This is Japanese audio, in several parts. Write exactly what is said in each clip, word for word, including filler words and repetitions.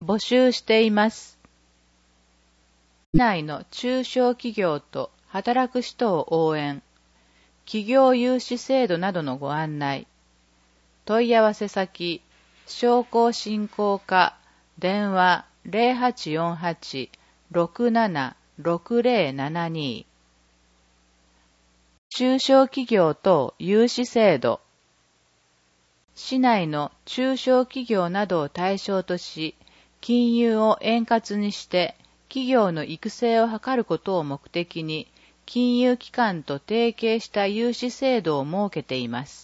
募集しています。市内の中小企業と働く人を応援、企業融資制度などのご案内。問い合わせ先、商工振興課、電話 ゼロはちよんはち ろくなな ろくゼロななに。中小企業等融資制度。市内の中小企業などを対象とし、金融を円滑にして企業の育成を図ることを目的に、金融機関と提携した融資制度を設けています。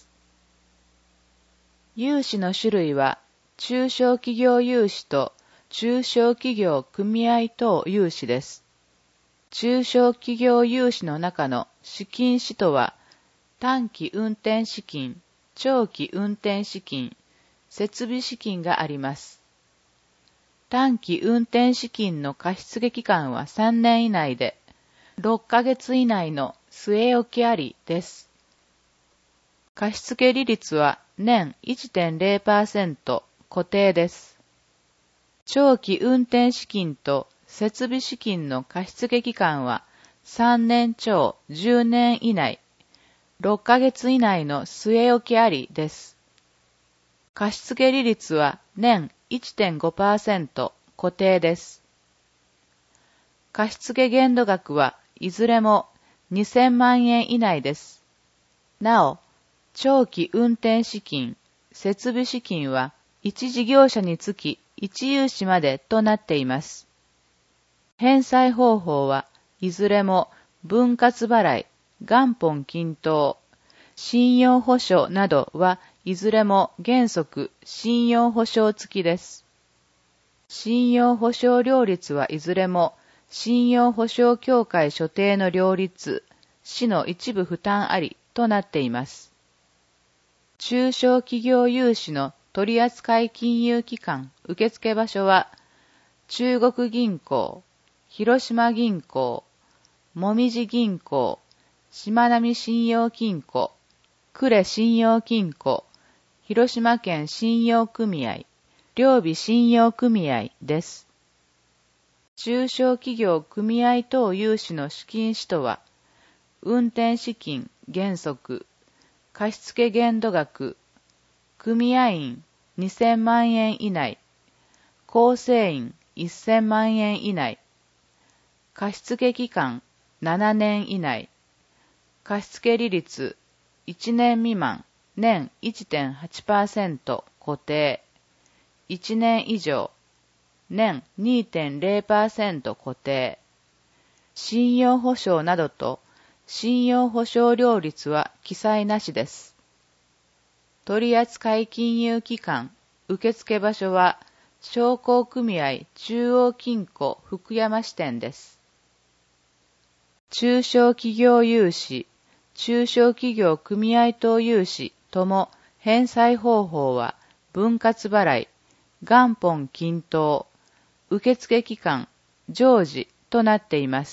融資の種類は、中小企業融資と中小企業組合等融資です。中小企業融資の中の資金使途は、短期運転資金、長期運転資金、設備資金があります。短期運転資金の貸付期間はさんねん以内で、ろっかげつ以内の据え置きありです。貸付利率は年 いってんゼロパーセント 固定です。長期運転資金と設備資金の貸付期間はさんねん超じゅうねん以内、ろっかげつ以内の据え置きありです。貸付利率は年 いってんごパーセント 固定です。貸付限度額はいずれもにせんまんえん以内です。なお、長期運転資金、設備資金はいち事業者につきいち融資までとなっています。返済方法はいずれも分割払い、元本均等、信用保証などはいずれも原則信用保証付きです。信用保証料率はいずれも信用保証協会所定の料率、市の一部負担ありとなっています。中小企業融資の取扱金融機関受付場所は、中国銀行、広島銀行、もみじ銀行、しまなみ信用金庫、呉信用金庫、広島県信用組合、両備信用組合です。中小企業組合等融資の資金使途は、運転資金原則、貸付限度額、組合員にせんまんえん以内、構成員せんまんえん以内、貸付期間ななねん以内、貸付利率いちねん未満、年 いってんはちパーセント 固定、いちねん以上、年 にてんゼロパーセント 固定、信用保証などと信用保証料率は記載なしです。取扱金融機関受付場所は商工組合中央金庫福山支店です。中小企業融資、中小企業組合等融資とも返済方法は分割払い、元本均等、受付期間、常時となっています。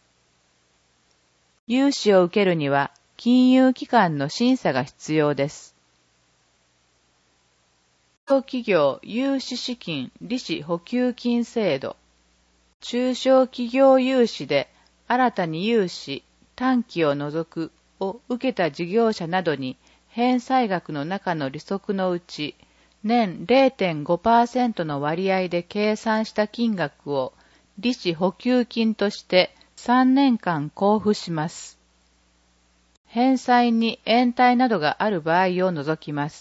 融資を受けるには金融機関の審査が必要です。中小企業融資資金利子補給金制度。中小企業融資で新たに融資、短期を除くを受けた事業者などに返済額の中の利息のうち年 ゼロてんごパーセント の割合で計算した金額を利子補給金としてさんねんかん交付します。返済に延滞などがある場合を除きます。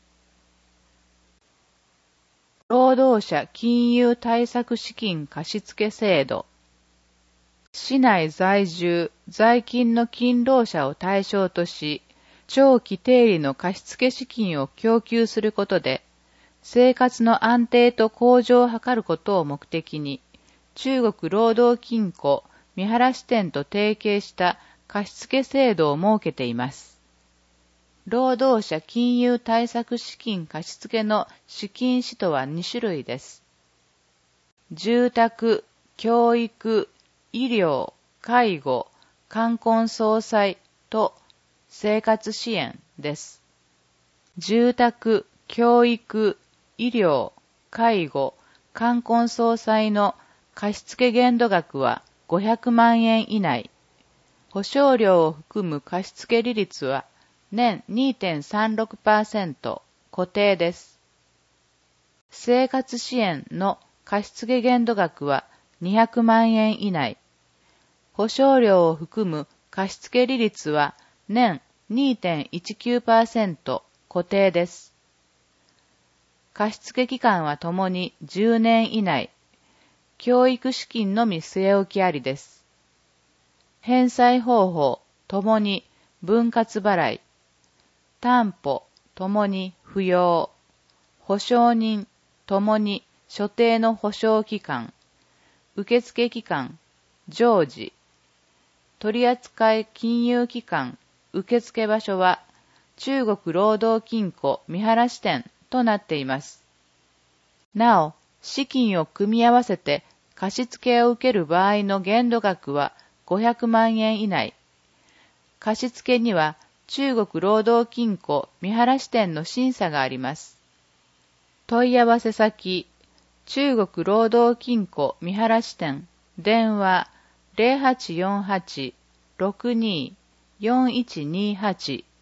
労働者金融対策資金貸付制度。市内在住、在勤の勤労者を対象とし、長期定理の貸付資金を供給することで、生活の安定と向上を図ることを目的に、中国労働金庫三原支店と提携した貸付制度を設けています。労働者金融対策資金貸付の資金使途はに種類です。住宅、教育、医療、介護、冠婚葬祭と生活支援です。住宅、教育、医療、介護、 冠婚葬祭の貸付限度額はごひゃくまんえん以内。保証料を含む貸付利率は年 にてんさんろくパーセント 固定です。生活支援の貸付限度額はにひゃくまんえん以内。保証料を含む貸付利率は年 にてんいちきゅうパーセント 固定です。貸付期間はともにじゅうねん以内。教育資金のみ据え置きありです。返済方法ともに分割払い。担保ともに不要。保証人ともに所定の保証期間。受付期間、常時。取扱金融機関、受付場所は中国労働金庫三原支店となっています。なお、資金を組み合わせて貸付を受ける場合の限度額はごひゃくまんえん以内。貸付には中国労働金庫三原支店の審査があります。問い合わせ先、中国労働金庫三原支店、電話 ゼロはちよんはち ろくに よんいちにはち